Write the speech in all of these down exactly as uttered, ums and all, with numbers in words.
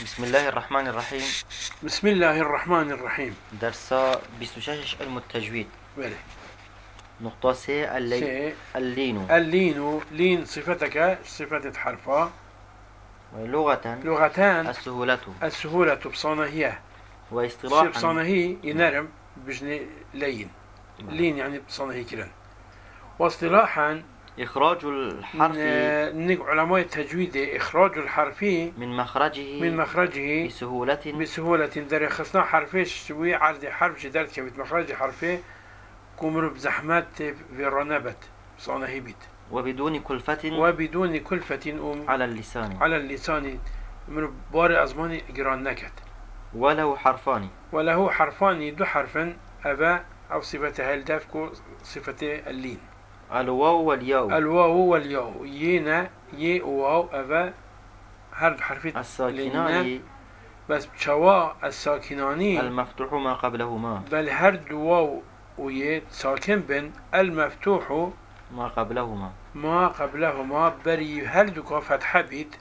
بسم الله الرحمن الرحيم. بسم الله الرحمن الرحيم. درسا بيستشاشش علم التجويد. بله. نقطة سي اللي... اللين. اللين لين صفتك صفة حرفا. لغة لغتان السهولة السهولة بصانهية. واصطلاحا بصانهي ينرم بجني لين لين يعني بصانهي كلا. واصطلاحا إخراج الحرف نيك علماء التجويد إخراج الحرف من مخرجه من مخرجه بسهولة بسهولة در خصنا حرفش شوي عرض حرف جدار كبيت مخرج حرفه كمر بزحمات في الرنبت صانه بيت وبدون كلفة وبدون كلفة أم على اللسان على اللسان من بار أزمان جران نكت. وله حرفان وله حرفان دو حرفا أبا أو صفتها الدافكو صفة اللين الواو والياء. الواو والياء ينا ي واو أبا هر حرفين الساكنان بس شوا الساكناني المفتوح ما قبلهما بل هر واو وي ساكن بن المفتوح ما قبلهما ما قبلهما بري هر دوكا فتحة بيت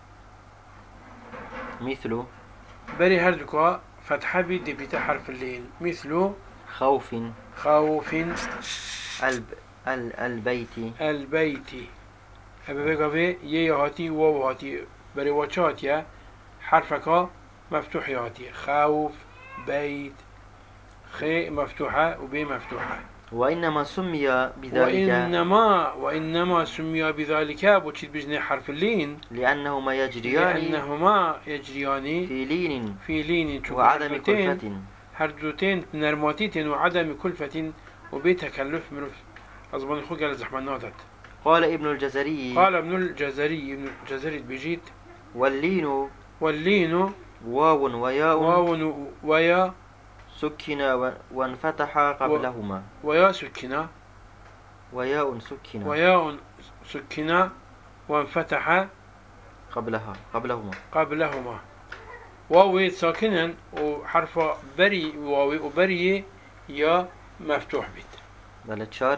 مثل بري هر دوكا فتحة بيت دي بيت حرف اللين مثل خوف خوف الب... ال... البيت البيت أبا بقى بي ي هاتي واو هاتي بري واتشاتيا حرفك مفتوح هاتي خوف بيت خي مفتوحة وبي مفتوحة. وإنما سمي بذلك وإنما وإنما سمي بذلك بوشيد بجني حرف اللين لأنهما يجريان لأنهما يجريان في لين في لين وعدم كلفة هردوتين نرماتيتين وعدم كلفة وبتكلف من أظن خوك على زحمة نادت. قال ابن الجزري قال ابن الجزري ابن الجزري بيجيت واللين واللين واو وياء واو ويا سكن وانفتح قبلهما و... ويا سكنا وياء سكن وياء سكنا وانفتح قبلها قبلهما قبلهما واو ساكنا وحرف بري واو وبري يا مفتوح بيت. بل تشار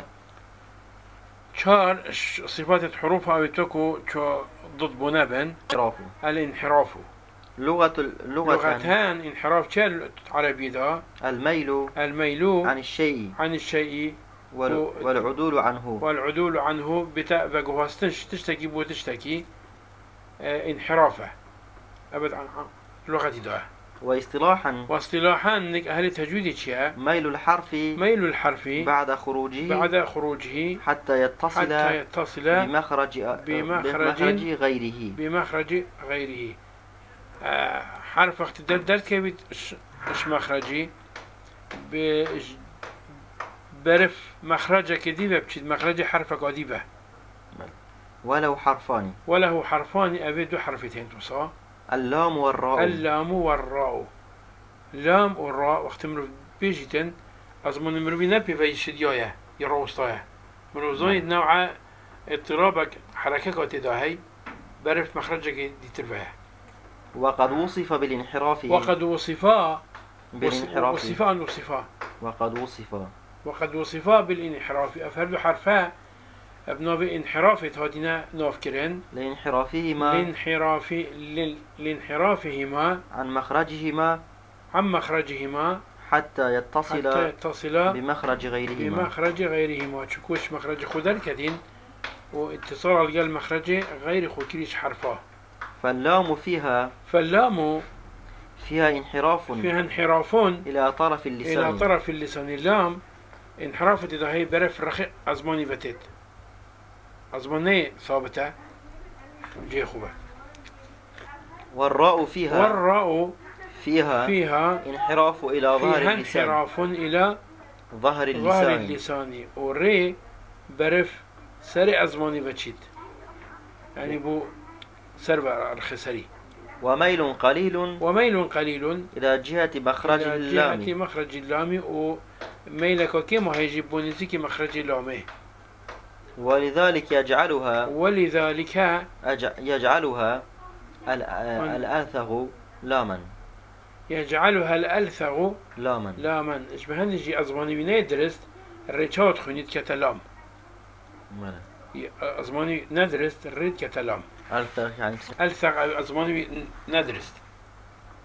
تشار صفات الحروف أو تكو ضد بنابن الانحراف لغة لغتان انحراف تشال عربي دا الميل الميل عن الشيء عن الشيء والعدول عنه والعدول عنه بتاء بجوهستش تشتكي بو تشتكي اه انحرافه أبد عن لغة دا. واصطلاحا واصطلاحا نك أهل التجويد شيء ميل الحرف ميل الحرف بعد خروجه بعد خروجه حتى يتصل حتى يتصل بمخرج بمخرج, بمخرج غيره بمخرج غيره. آه حرف اختدار در كبيت اش مخرجي برف مخرجك كديبه بتشد مخرج حرفك قديبه. ولو حرفان وله حرفان أبي دو حرفتين توصى اللام والراء. اللام والراء لام والراء وقت مرو بيجتن أزمن مرو بنبي في شديايا يروستايا مرو زايد نوع اضطرابك حركة تداهي برف مخرجك دي تربيه. وقد وصف بالانحراف وقد وصفا بالانحراف وصفا وصفا وقد وصف وقد وصفا بالانحراف أفرد حرفا ابنا بانحراف هادينا نافكرن لانحرافهما لانحراف لانحرافهما عن مخرجهما عن مخرجهما حتى يتصل حتى يتصل بمخرج غيرهما بمخرج غيرهما تشكوش مخرج خدر كدين واتصال على المخرج غير خكريش حرفا. فاللام فيها فاللام فيها انحراف فيها انحراف إلى طرف اللسان إلى طرف اللسان. اللام انحراف إذا هي برف رخي أزماني بتت أزماني ثابتة جي خوبة. والراء فيها والراء فيها فيها انحراف إلى ظهر فيها اللسان انحراف إلى ظهر اللسان ظهر اللسان. والري برف سري أزماني بتشيت يعني بو سربع الخسري. وميل قليل وميل قليل إلى جهة مخرج إلى اللام جهة مخرج اللام وميلك كما هيجيبون ذيك مخرج اللام. ولذلك يجعلها ولذلك أج... يجعلها الألثغ لاما يجعلها الألثغ لاما لاما. إيش بهنجي أزماني بنا درست الريتشات خنيت كتلام ماذا أزماني ندرست الريت كتلام ألثغ يعني ألثغ أزماني ندرست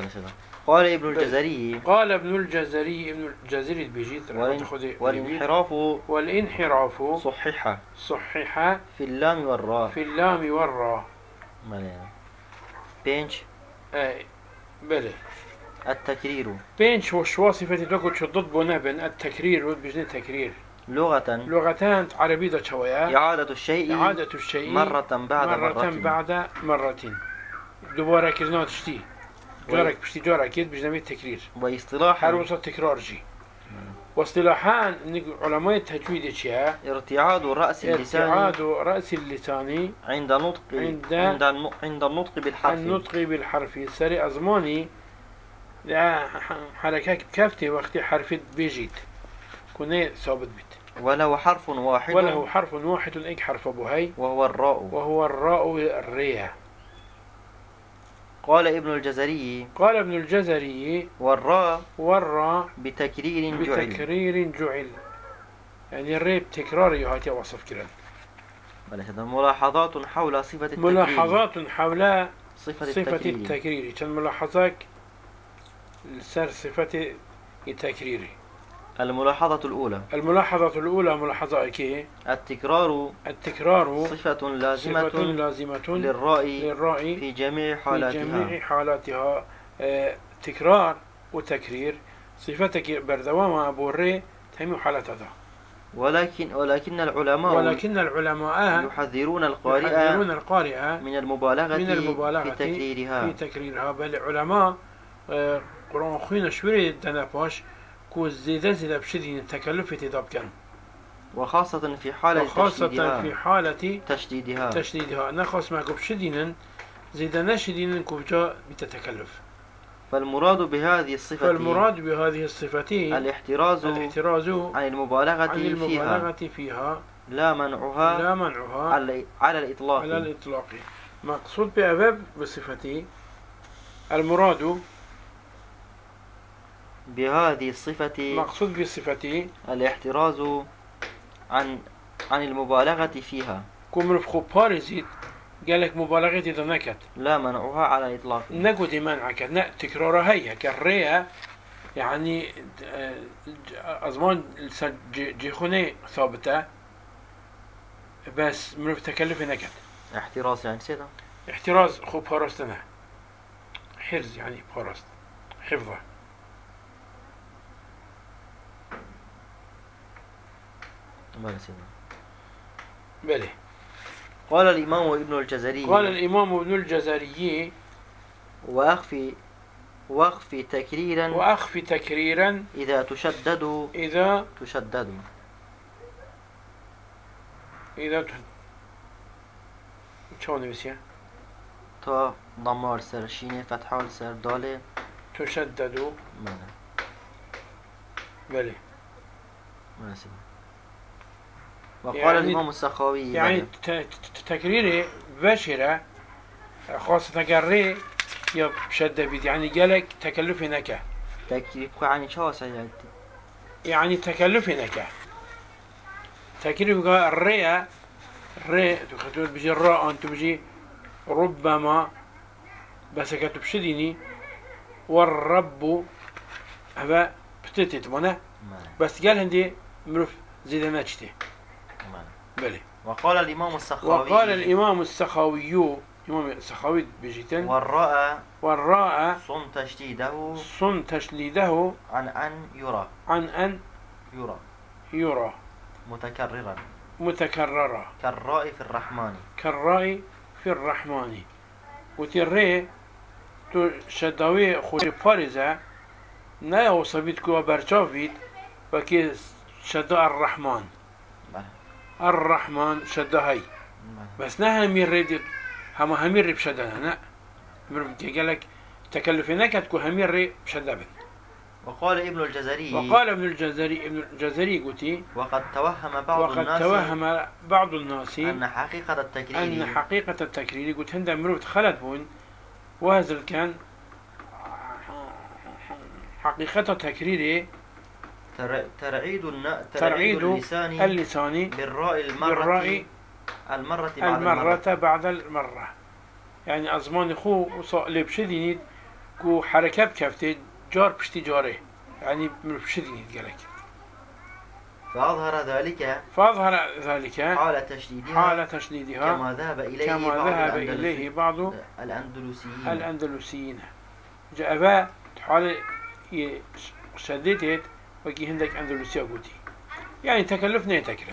قال ابن الجزري قال ابن الجزري ابن الجزري بيجيت والانحراف والانحراف صحح صحح في اللام والراء في اللام والراء. بله. بينج اي بله. التكرير بينج هو شو صفتي تقول شو ضد بنابن التكرير بيجي تكرير لغة لغتان عربية ده شوية إعادة الشيء إعادة الشيء مرة بعد مرة, مرة بعد مرة دوباره كرنا تشتي جارك بشتي جارك يد بجنبي تكرير واصطلاحا هروسة تكرار جي واصطلاحا علماء التجويد اشياء ارتعاد رأس اللسان ارتعاد رأس اللسان عند نطق عند عند, عند النطق بالحرف النطق بالحرف سري أزماني لا حركات كافتي وقت حرف بيجيت كنا ثابت بيت وله حرف واحد وله حرف واحد ايك حرف بهي وهو الراء وهو الراء الريا. قال ابن الجزري قال ابن الجزري والراء والراء بتكرير جعل بتكرير جعل يعني الري بتكرار يهاتي وصف كرا. ملاحظات حول صفة التكرير ملاحظات حول صفة, صفة التكرير, التكرير. كان ملاحظات سر صفة التكرير. الملاحظة الأولى الملاحظة الأولى ملاحظة كي التكرار التكرار صفة لازمة, صفة لازمة للراء, للراء في جميع حالاتها, في جميع حالاتها. آه تكرار وتكرير صفتك بردوام أبو الري تهم حالتها. ولكن ولكن العلماء ولكن العلماء يحذرون القارئ يحذرون القارئ من المبالغة, من المبالغة في تكريرها في تكريرها. بل العلماء آه قرآن خوين شوري دنباش كو زيادة زيادة بشدين التكلف تدابكن وخاصة في حالة وخاصة تشديدها في حالة تشديدها تشديدها نخص معكم بشدين زيادة نشدين كوجا بتتكلف. فالمراد بهذه الصفة فالمراد بهذه الصفة الاحتراز, الاحتراز عن المبالغة, عن المبالغة فيها, فيها لا منعها, لا منعها على, على الإطلاق على الإطلاق. مقصود بأباب بصفتي المراد بهذه الصفة مقصود بصفتي الاحتراز عن عن المبالغة فيها كم رفخو بارزيت قالك مبالغة إذا نكت لا منعها على الإطلاق نقو دي منعك نا تكرارها هي كالرية يعني أزمان جيخوني ثابتة بس من تكلف نكت احتراز يعني سيدا احتراز خو بارستنا حرز يعني بارست حفظه. بله. قال الإمام ابن الجزري قال الإمام ابن الجزري وأخفي وأخفي تكريرا وأخفي تكريرا إذا تشدد إذا تشدد إذا شلون بسيا تا ضمار سر شينه فتحة سر داله تشدد بله بله مناسب. وقال يعني الإمام السخاوي يعني تكريره بشرة خاصة قري يا بشدة بيت يعني قالك تكلف نكه تكلف يعني شو سيادتي يعني تكلف نكه تكلف قال الرئة الرئة تخطوط بيجي الراء أنت بيجي ربما بس كتب شديني والرب هذا بتتت منا بس قال هندي مروف زيد ناتشتي. بلي. وقال الإمام السخاوي وقال الإمام السخاوي إمام السخاوي بجيتن والراء والراء صن تشديده صن تشديده عن أن يرى عن أن يرى يرى متكررا متكررا كالراء في الرحمن كالراء في الرحمن وتري تشدوي خوي فارزة نا وصبيت كوا برشافيت وكي شد الرحمن الرحمن شد هاي بس نها مير هم همير بشدنا نا مربي قالك تكلف نكت كو همير بشدبن. وقال ابن الجزري وقال ابن الجزري ابن الجزري قلتي وقد توهم بعض وقد الناس توهم بعض الناس أن حقيقة التكرير أن حقيقة التكرير قلت هندا مروت خلت بون وهذا كان حقيقة التكرير ترعيد الن... ترعيد اللسان اللسان بالراء المرة بالراء المرة بعد المرة المرة بعد المرة يعني أزمان خو لبشدينيد كو حركة بكفتي جار بشتي جاره يعني من بشدني قالك فأظهر ذلك فأظهر ذلك حال تشديدها حال تشديدها كما ذهب إليه كما بعض ذهب الأندلس- إليه بعض الأندلسيين الأندلسيين جاء حال شددت وكي هندك أندلسيا قوتي يعني تكلف نيتكرن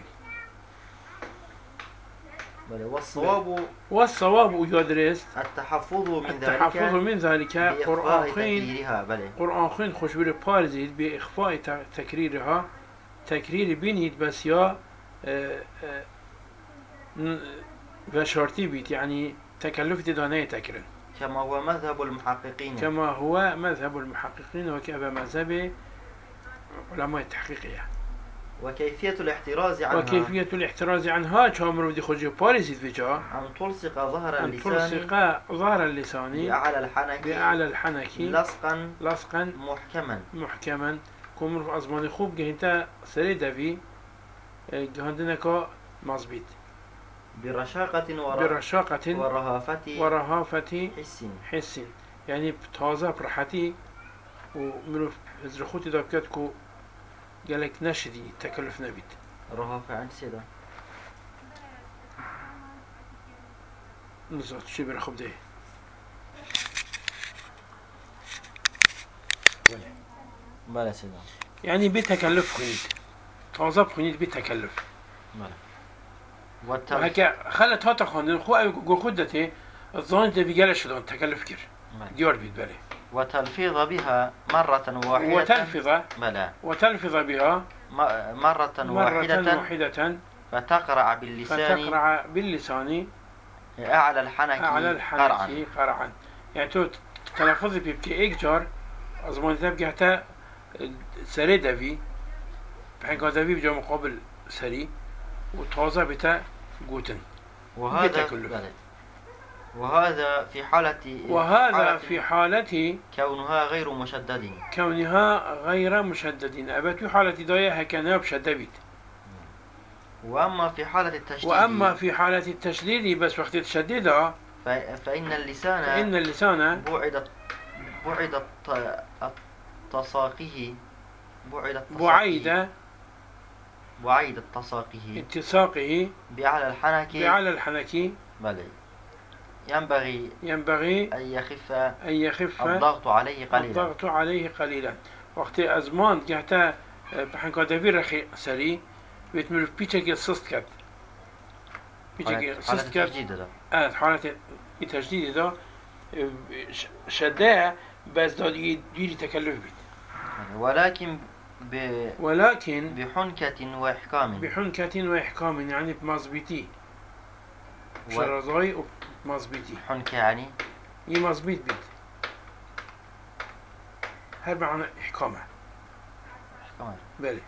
بل والصواب والصواب يدرس التحفظ من التحفظ ذلك من ذلك بإخفاء قرآن خين تكريرها بل قرآن خين خوشبير بارزيد بإخفاء ت- تكريرها تكرير بينيد بس يا آه، آه، ن- بشرطي بيت يعني تكلف دانية تكرن كما هو مذهب المحققين كما هو مذهب المحققين وكأبا مذهب علماء التحقيقية وكيفية الاحتراز عنها وكيفية الاحتراز عنها شامر ودي خرج بارزيد بجا أن تلصق ظهر أن اللسان تلصق ظهر اللسان بأعلى الحنك بأعلى الحنك لصقا لصقا محكما محكما كمر في أزمان خوب جهنتا سري دفي جهندنكا مظبيط برشاقة ور... برشاقة ورهافة ورهافة حس حس يعني بتازة برحتي ومنو زرخوتي دابكات كو قالك نشدي تكلف نبيت رهافة عن سيدة نزلت شي برخب ده بلا سيدة يعني بتكلف خنيد تازة بخنيد بتكلف بلا والتل... وهكا خلت هاتا خاندن خو جو خودتي الظان ده بيجال شدون تكلف كير ديار بيت بالي وتلفظ بها مرة واحدة وتلفظ بلا وتلفظ بها م... مرة, مرة واحدة واحدة فتقرع باللسان فتقرع باللسان أعلى الحنك على قرعا الحنك قرعا يعني تو تلفظ بيبكي إيجار أزمان تبقى حتى سري دافي بحين كان دافي بجا مقابل سري وتوازى بتا جوتن وهذا بتكلف. بلى. وهذا في حالة وهذا حالة في حالة كونها غير مشدد كونها غير مشدد أبت في حالة ضيها كان بشدبت وأما في حالة التشديد وأما في حالة التشديد بس وقت التشديد ف... فإن اللسان فإن اللسان بعد بعد الت... التصاقه بعد التصاقه بعيد بعيد التصاقه اتساقه بأعلى الحنك بعلى الحنك بلى ينبغي ينبغي أن يخف أن يخف الضغط عليه قليلا الضغط عليه قليلا وقت أزمان جهتا بحن كادفي رخي سري بيتمر بيتشك السست كات بيتشك حالة السست كات التشديد ده. آه حالة التجديد ده شداء بس داد يجري تكلف بيت ولكن ب... ولكن بحنكة وإحكام بحنكة وإحكام يعني بمظبيتي شرزاي ومظبيتي حنكة يعني يمظبيت بيت هل معنى إحكامه إحكام. بلي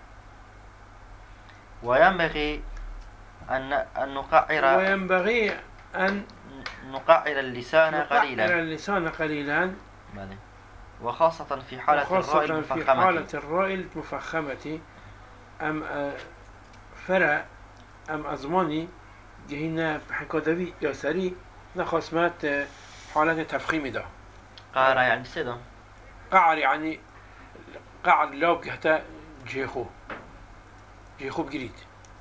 وينبغي أن أن نقعر وينبغي أن نقعر اللسان نقعر قليلا اللسان قليلا بلى. وخاصة في حالة الراء وخاصة في المفخمة حالة الراء المفخمة أم آه، فرع أم أزماني جهنا بحكادوي ياسري نخصمات آه، حالة تفخيم ده قارة يعني سيدا قعر يعني قعر لو حتى جيخو جيخو بجريد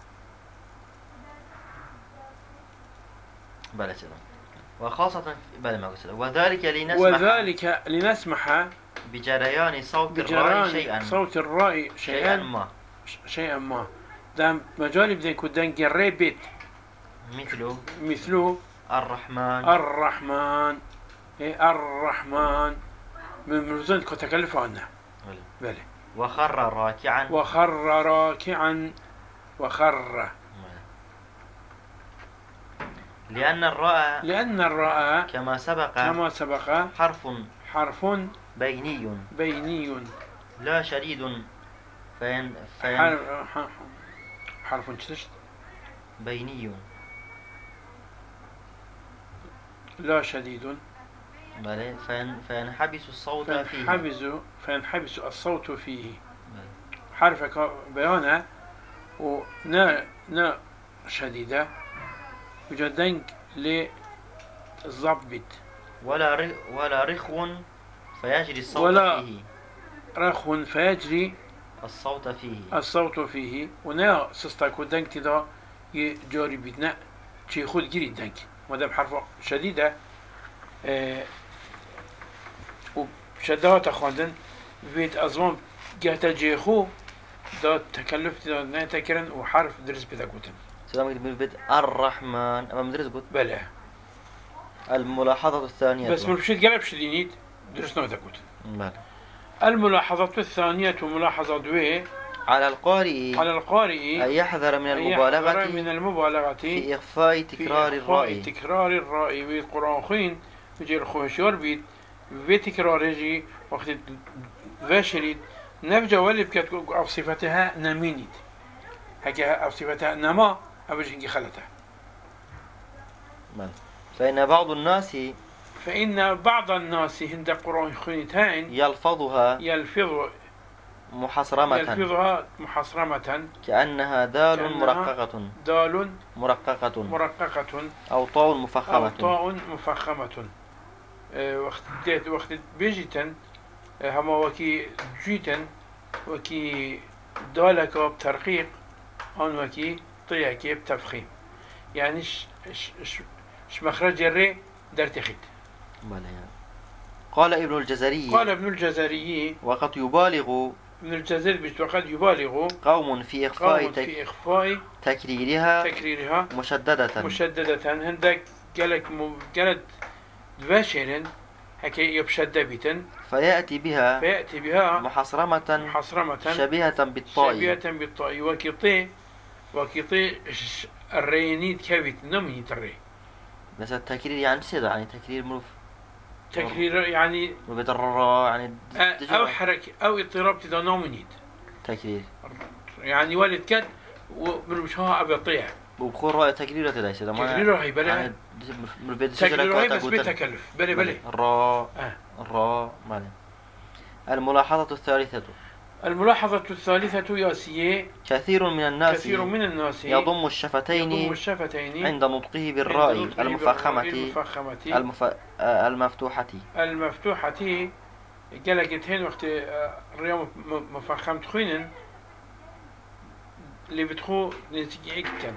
بلى سيدا وخاصة في بلى ما قلت وذلك لنسمح وذلك لنسمح بجريان صوت الراء بجران شيئا صوت الراء شيئا شيئا ما شيئا ما دام مجالي بدين كودان جري بيت مثل مثله الرحمن الرحمن إيه الرحمن من مرزون كتكلف عنه بلى. بلى وخر راكعا وخر راكعا وخر لأن الراء لأن الراء كما سبق كما سبق حرف حرف بيني بيني لا شديد فين فين حرف حرف تشت بيني لا شديد بلى فين فينحبس الصوت فيه فينحبس فينحبس الصوت فيه بلى. حرف بيانه ونا نا شديدة وجدنك للضبط ولا ر... ولا رخو فيجري الصوت ولا فيه رخ فيجري الصوت فيه الصوت فيه ونا سستاكو دنك تدا يجاري بيتنا شي خود جري دنك مادام حرف شديدة اه وشدها تخوندن بيت أزمان جهت جيخو دا تكلف تدا نتكرن وحرف درس بتاكوتن سلام من بيت الرحمن أما مدرس قلت بلى الملاحظة الثانية بس مرشد قلب شدينيت درسنا بتاكوتن بلى الملاحظة الثانية ملاحظة دوي على القارئ على القارئ أن يحذر من أن المبالغة يحذر من المبالغة في إخفاء تكرار في إخفاء الرأي تكرار الرأي بالقرآن خين بجي الخوشيار بيت في تكراره وقت فاشريت نفجة واللي بكت أو صفتها نمينيت هكا أو صفتها نما أبجي هنجي خلتها بلى. فإن بعض الناس فإن بعض الناس هند قرآن خينتين يلفظها يلفظ محصرمة يلفظها محصرمة كأنها دال كأنها مرققة دال مرققة مرققة أو طاء أو مفخمة طاء مفخمة أه وقت ديت وقت بيجيتن أه هما وكي جيتن وكي دالك بترقيق أن وكي طيعك بتفخيم يعني ش ش ش, ش مخرج الري درتخت بلى. قال ابن الجزري قال ابن الجزري وقد يبالغ ابن الجزري بيت وقد يبالغ قوم في إخفاء قوم تك... في إخفاء تكريرها تكريرها مشددة مشددة هندك قالك م... قالت باشرا هكي يبشد بيتن فيأتي بها فيأتي بها محصرمة محصرمة شبيهة بالطاء شبيهة بالطاء وكيطي وكيطي الرينيد كبت نمني الري بس التكرير يعني سيدا يعني تكرير ملوف تكرير يعني وبدرر يعني أو حركة أو اضطراب تدا نومنيد تكرير يعني والد كد ومشها أبطيع وبخور رأي تكرير تدا سيدا ما تكريره هي بلا يعني تكريره هي بس بتكلف بلا بلا الراء آه. الراء مالي. الملاحظة الثالثة الملاحظة الثالثة ياسية كثير من الناس كثير من الناس يضم الشفتين يضم الشفتين عند نطقه بالراء عند نطقه المفخمة المفخمة المف... آه، المفتوحة المفتوحة قالت هين وقت الرياض مفخم تخينن اللي بتخو نتيجة كان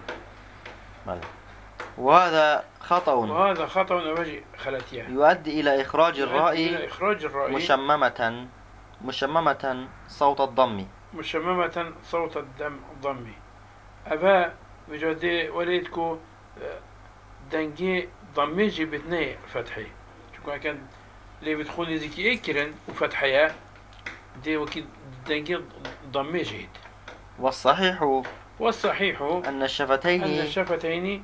وهذا خطأ وهذا خطأ وجه خلاتيه يؤدي إلى إخراج يؤدي الراء إلى إخراج الراء مشممة مشممة صوت الضم مشممة صوت الدم الضمي أبا بجدي وليدكو دنجي ضميجي بتني فتحي شو كان اللي بتخوني زكي إكرن وفتحيا دي وكي دنجي ضميجي. والصحيح والصحيح أن الشفتين أن الشفتين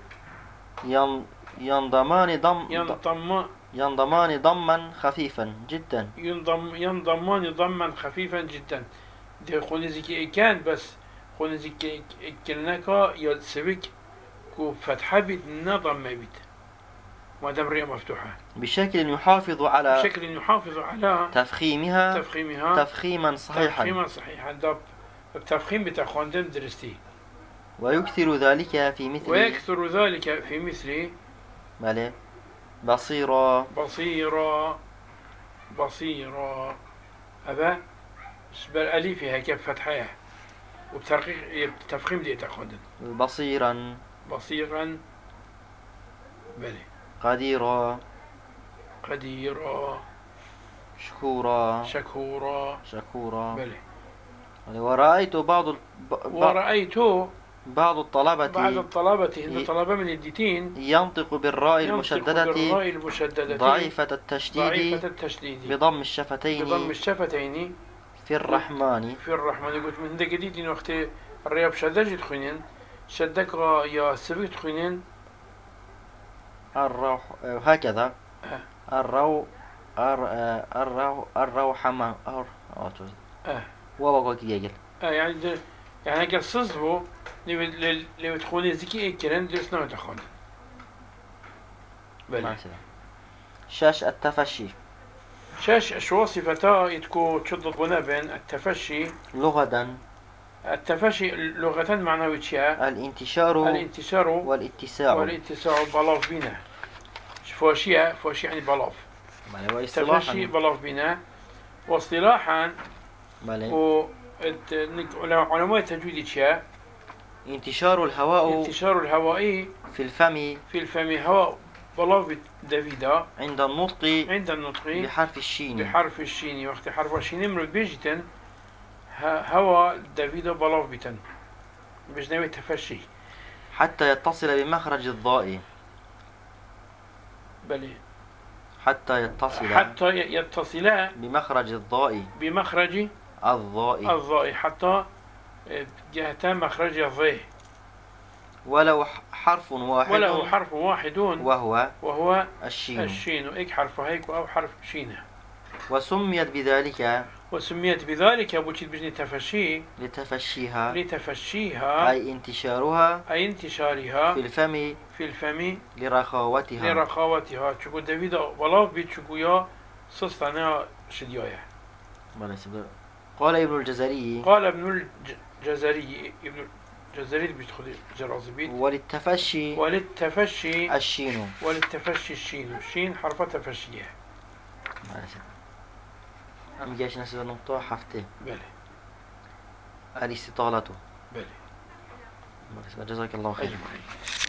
ينضمان ضم ينضم ينضمان ضما خفيفا جدا ينضم ينضمان ضما خفيفا جدا. دي خوني زكي كان بس خوني زكي كلناكا يلسبك كو فتحة بيت نضم بيت مادام رئة مفتوحة بشكل يحافظ على بشكل يحافظ على تفخيمها تفخيمها تفخيما صحيحا تفخيما صحيحا. داب التفخيم بتاع خواندم درستي ويكثر ذلك في مثل ويكثر ذلك في مثل ماله بصيرة بصيرة بصيرة أبا شبال أليفها كيف فتحها وبترقيق التفخيم دي تاخدن بصيرا بصيرا بلي قديرا قديرا شكورا شكورا شكورا بلي. ورأيت بعض ال... ب... ورأيت بعض الطلبة بعض الطلبة هن طلبة من الديتين ينطق بالراء المشددة بالراء المشددة ضعيفة التشديد ضعيفة التشديد بضم الشفتين بضم الشفتين في الرحمن في الرحمن. قلت من ده جديد وقت الرياض شدج تخينين شدك يا سبيت تخينين الروح هكذا الرو الرو الروح ما أر اه وبقى كي اه يعني ده يعني قال صزبو اللي اللي تخوني زكي كلام درس نوع تخون بلى. شاش التفشي شاش شو صفتا يتكو تشضط بين التفشي لغة التفشي لغة معنوية شيء الانتشار الانتشار والاتساع والاتساع بلاف بنا فوشية فوشية يعني بلاف التفشي بلاف بنا واصطلاحا بله. و علماء التجويد شيا انتشار الهواء انتشار الهواء في الفم في الفم هواء بلاف دافيدا عند النطق عند النطق بحرف الشين بحرف الشين. وقت حرف الشين مرد بيجتن هواء دافيدا بلاف بيتن بجنوي تفشي حتى يتصل بمخرج الضاء. بلي حتى يتصل حتى يتصلا بمخرج الضاء بمخرج الضاء الضاء حتى جهة مخرج الضاء ولو حرف واحد وله حرف واحد وهو وهو الشين. الشين. إيك حرف هيك أو حرف شين. وسميت بذلك وسميت بذلك أبو تشيد بجني تفشي لتفشيها لتفشيها أي انتشارها أي انتشارها في الفم في الفم لرخاوتها لرخاوتها. شكو دافيدا ولاف بيت شكو يا سستانا شديايا. قال ابن الجزري قال ابن الجزري ابن الجزري بيدخل جرازبيت وللتفشي وللتفشي الشين. وللتفشي الشين. الشين حرف تفشيه. أم جاش نسبة نقطة حفته. بله. الاستطالة. بله. جزاك الله خير.